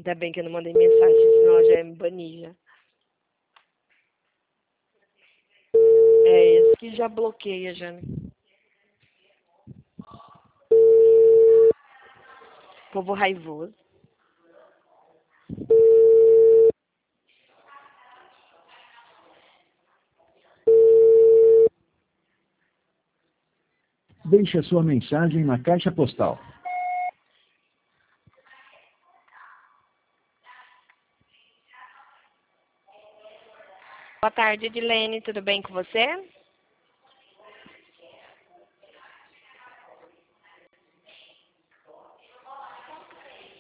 Ainda bem que eu não mandei mensagem, senão ela já ia me banir já. É esse que já bloqueia já, né? Povo raivoso. Deixe a sua mensagem na caixa postal. Boa tarde, Edilene. Tudo bem com você?